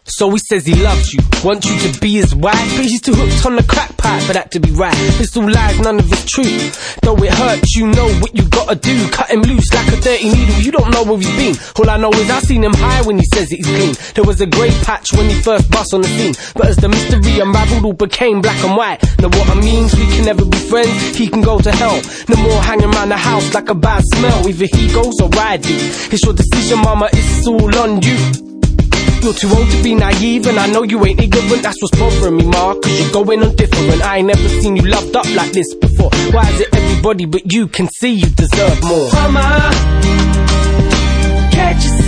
So he says he loves you, wants you to be his wife, but he's too hooked on the crack pipe for that to be right. It's all lies, none of it's true. Though it hurts, you know what you gotta do. Cut him loose like a dirty needle, you don't know where he's been. All I know is I seen him high when he says that he's clean. There was a grey patch when he first bust on the scene, but as the mystery unraveled, all became black and white. Know what I mean? We can never be friends, he can go to hell. No more hanging around the house like a bad smell. Either he goes or I do. It's your decision, mama, it's all on you. You're too old to be naive, and I know you ain't ignorant. That's what's bothering me, ma, cause you're going on different. I ain't never seen you loved up like this before. Why is it everybody but you can see you deserve more? Mama, can't you see?